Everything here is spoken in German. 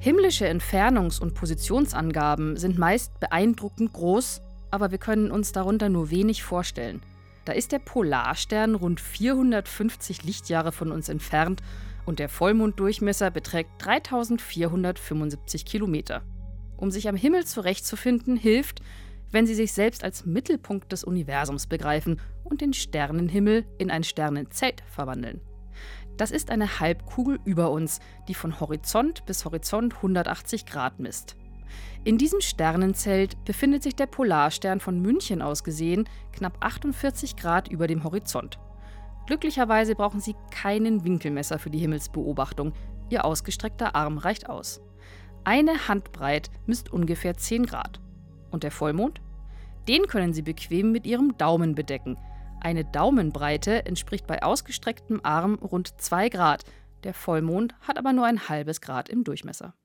Himmlische Entfernungs- und Positionsangaben sind meist beeindruckend groß, aber wir können uns darunter nur wenig vorstellen. Da ist der Polarstern rund 450 Lichtjahre von uns entfernt und der Vollmonddurchmesser beträgt 3475 Kilometer. Um sich am Himmel zurechtzufinden, hilft, wenn Sie sich selbst als Mittelpunkt des Universums begreifen und den Sternenhimmel in ein Sternenzelt verwandeln. Das ist eine Halbkugel über uns, die von Horizont bis Horizont 180 Grad misst. In diesem Sternenzelt befindet sich der Polarstern von München aus gesehen knapp 48 Grad über dem Horizont. Glücklicherweise brauchen Sie keinen Winkelmesser für die Himmelsbeobachtung. Ihr ausgestreckter Arm reicht aus. Eine Handbreit misst ungefähr 10 Grad. Und der Vollmond? Den können Sie bequem mit Ihrem Daumen bedecken. Eine Daumenbreite entspricht bei ausgestrecktem Arm rund 2 Grad. Der Vollmond hat aber nur ein halbes Grad im Durchmesser.